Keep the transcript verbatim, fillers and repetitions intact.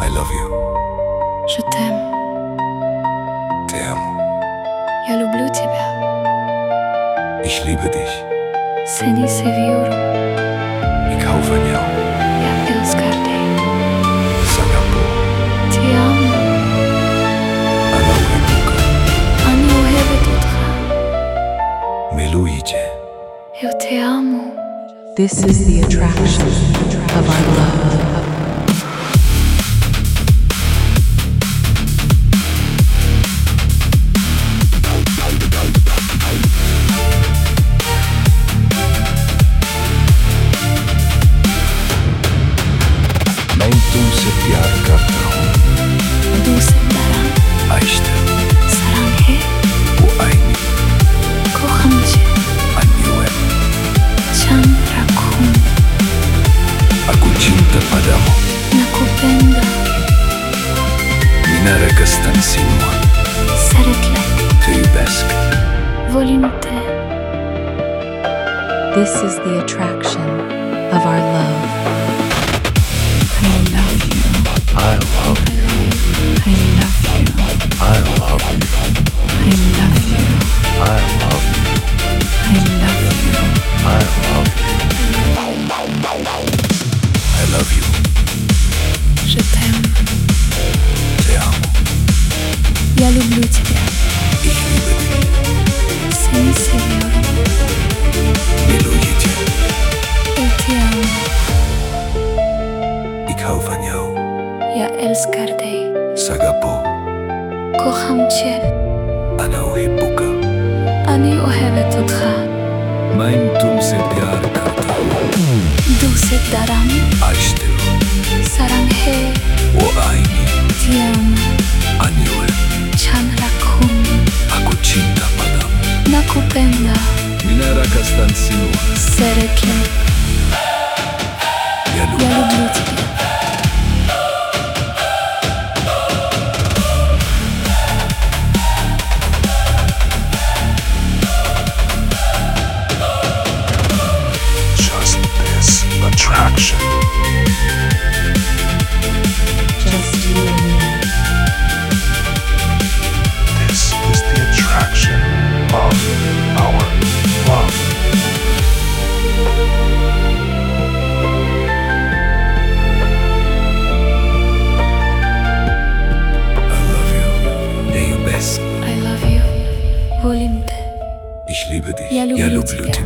love you. Je t'aime. Te amo. Я люблю тебя. Ich liebe dich. Seni seviyorum. Ik hou van jou. Я älskar dig. Sagapo. Ti amo. Ana uhibuka. אני אוהבת אותך. Miluji cię. Eu te amo. This is the attraction of our love. मैं तुमसे प्यार करता हूँ. Duse daran. Aşkım. Saranhe. Bu aynı. Kocham cię. Anniłem. Chandrakun. Aku cinta padamu. Nakupenda. Minarakastan sinua. Szeretlek. Te iubesc. Volim te. This is the attraction of our love. I love you. I love you. I love you. I love you. I love you. I love you. I love you. I love you. I love you. Je t'aime. Te amo. Я люблю тебя. Ich liebe dich. Seni seviyorum. Miluji cię. Eu te amo. Ik hou van jou. Я älskar dig. Sagapo. Kocham cię. Ana uhibuka. אני אוהבת אותך. मैं तुमसे प्यार करता हूँ. Duse daran. Aşkım. Saranhe. O aynı. Ti amo. Anniłem. Chandrakun. Aku cinta padamu. Nakupenda. Minarakastan sinua. Szeretlek. Ja Я lubię. люблю тебя. Just this attraction. Just you and me. This is the attraction of our love. I love you. Te iubesc. I love you. Volim te. Ich liebe dich. Я люблю Я люблю тебя. тебя.